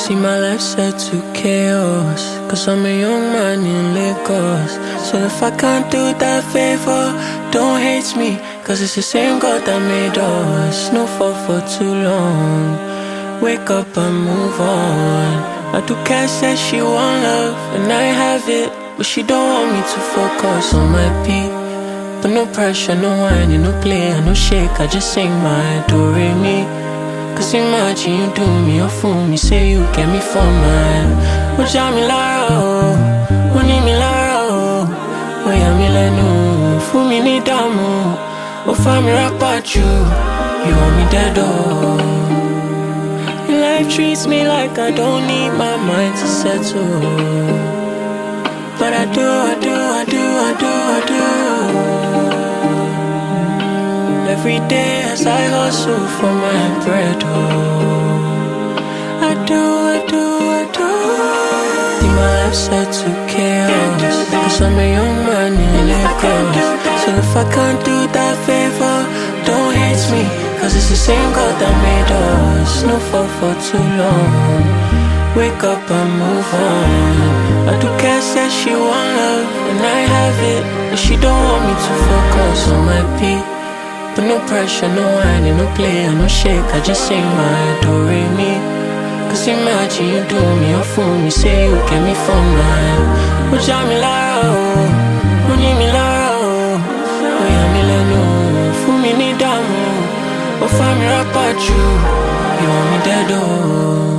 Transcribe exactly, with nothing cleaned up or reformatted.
See my life set to chaos, cause I'm a young man in Lagos. So if I can't do that favor, don't hate me, cause it's the same God that made us. No fall for too long, wake up and move on. I do care, says she want love, and I have it, but she don't want me to focus on my beat. But no pressure, no whining, no play, no shake, I just sing my do-re-mi. Cause imagine you do me, or fool me, say you get me for mine. Oh, Jami Lara, oh, Oni mi Lara, oh, oh, yeah, me lenu, fool me ni damu, oh, fami rap you, you want me dead, oh. Your life treats me like I don't need my mind to settle, but I do, I do, I do, I do, I do. Every day as I hustle for my bread, oh, I do, I do, I do. See my life set to chaos, cause I'm a young man in Lagos. So if I can't do that favor, don't hate me, cause it's the same God that made us. No fall for too long, wake up and move on. I do care, says she want love, and I have it, but she don't want me to focus on my beat. But no pressure, no whining, no play, no shake, I just sing my do-re-mi. Cause imagine you do me, or fool me, say you get me for mine. Oh, Jami Lara, oh, Oni mi Lara, oh, oh, yeah, me lenu, fool me ni damu, oh, fami rap you, you want me dead, oh.